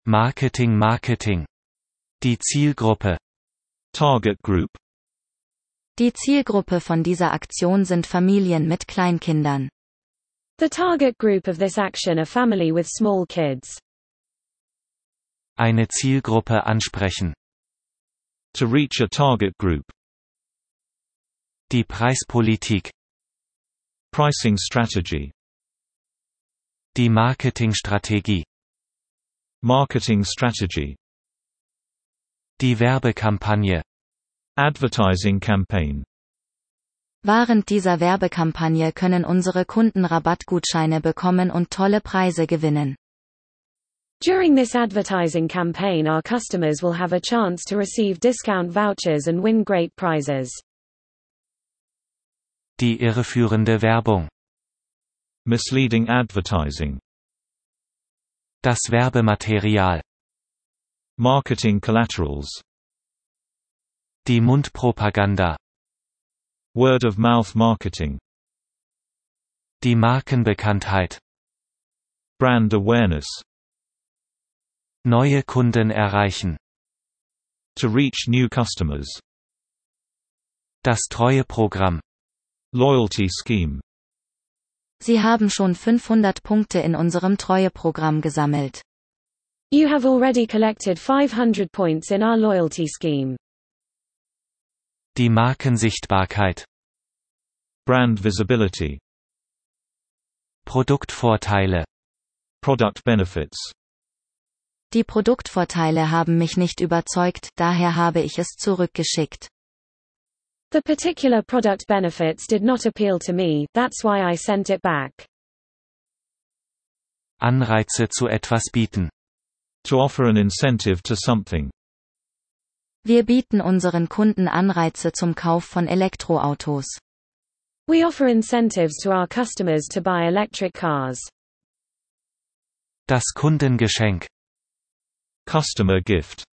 Marketing. Die Zielgruppe. Target group. Die Zielgruppe von dieser Aktion sind Familien mit Kleinkindern. The target group of this action are family with small kids. Eine Zielgruppe ansprechen. To reach a target group. Die Preispolitik. Pricing strategy. Die Marketingstrategie. Marketing strategy. Die Werbekampagne. Advertising campaign. Während dieser Werbekampagne können unsere Kunden Rabattgutscheine bekommen und tolle Preise gewinnen. During this advertising campaign, our customers will have a chance to receive discount vouchers and win great prizes. Die irreführende Werbung. Misleading advertising. Das Werbematerial. Marketing collaterals. Die Mundpropaganda. Word-of-mouth marketing. Die Markenbekanntheit. Brand awareness. Neue Kunden erreichen. To reach new customers. Das Treueprogramm. Loyalty scheme. Sie haben schon 500 Punkte in unserem Treueprogramm gesammelt. You have already collected 500 points in our loyalty scheme. Die Markensichtbarkeit. Brand visibility. Produktvorteile. Product benefits. Die Produktvorteile haben mich nicht überzeugt, daher habe ich es zurückgeschickt. The particular product benefits did not appeal to me, that's why I sent it back. Anreize zu etwas bieten. To offer an incentive to something. Wir bieten unseren Kunden Anreize zum Kauf von Elektroautos. We offer incentives to our customers to buy electric cars. Das Kundengeschenk. Customer gift.